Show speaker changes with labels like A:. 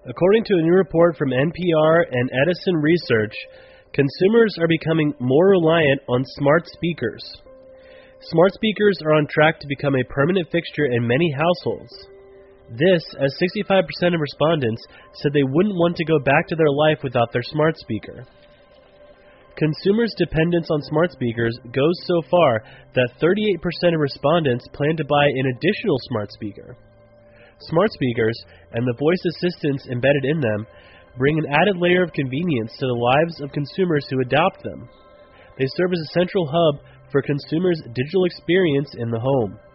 A: According to a new report from NPR and Edison Research, consumers are becoming more reliant on smart speakers. Smart speakers are on track to become a permanent fixture in many households. This, as 65% of respondents said they wouldn't want to go back to their life without their smart speaker. Consumers' dependence on smart speakers goes so far that 38% of respondents plan to buy an additional smart speaker. Smart speakers, and the voice assistants embedded in them, bring an added layer of convenience to the lives of consumers who adopt them. They serve as a central hub for consumers' digital experience in the home.